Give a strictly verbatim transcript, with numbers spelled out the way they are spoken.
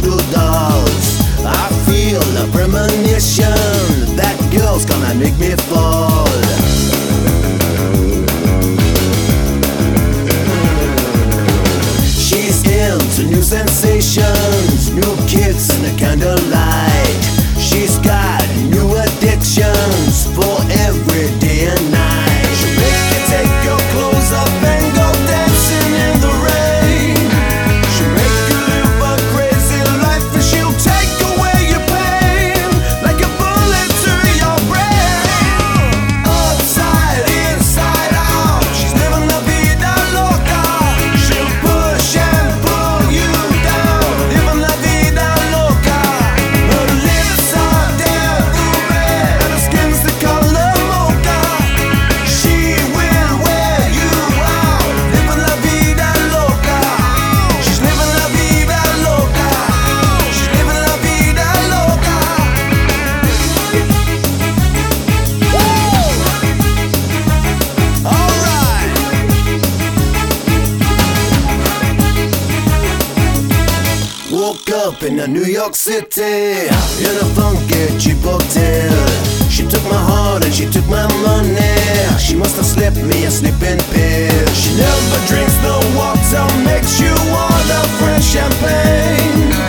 two dolls. I feel a premonition that girl's gonna make me fall. She's into new sensations, new kicks and a candlelight. She's got new addictions for every day and night. She'll make you take your clothes off and go dancing in the rain. She'll make you live a crazy life and she'll take away your pain like a bullet to your brain. Upside, inside out, she's living la vida loca. She'll push and pull you down, living la vida loca. Her lips are damn ruby and her skin's the color mocha. She will wear you out, living la vida loca. She's living la vida loca. She's living la vida loca. Alright. Woke up in a New York City, in a funky cheap hotel. She took my heart and she took my money. She must have slipped me a sleeping pill. She never drinks no water, makes you order French champagne.